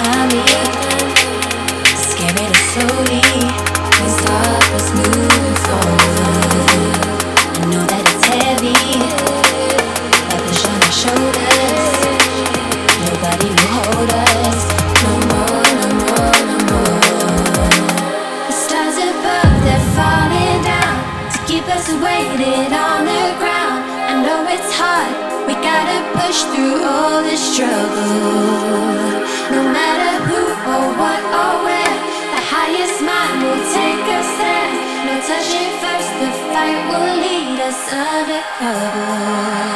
behind me. Scare me to slowly and start us moving forward. I know that it's heavy, like the on our shoulders. Nobody will hold us no more, no more, no more. The stars above, they're falling down to keep us weighted on the ground. I know it's hard, we gotta push through all this struggle. No matter who or what or where, the highest mind will take us there. No touching first, the fight will lead us undercover.